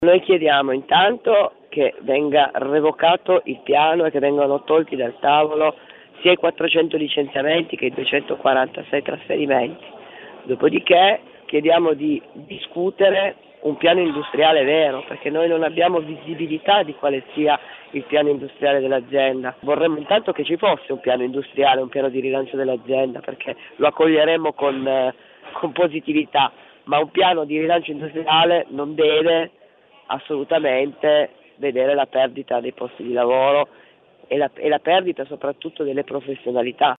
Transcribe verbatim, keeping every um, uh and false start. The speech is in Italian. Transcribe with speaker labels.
Speaker 1: Noi chiediamo intanto che venga revocato il piano e che vengano tolti dal tavolo sia i quattrocento licenziamenti che i duecentoquarantasei trasferimenti. Dopodiché chiediamo di discutere un piano industriale vero, perché noi non abbiamo visibilità di quale sia il piano industriale dell'azienda. Vorremmo intanto che ci fosse un piano industriale, un piano di rilancio dell'azienda, perché lo accoglieremmo con, eh, con positività, ma un piano di rilancio industriale non deve assolutamente vedere la perdita dei posti di lavoro e la, e la perdita soprattutto delle professionalità.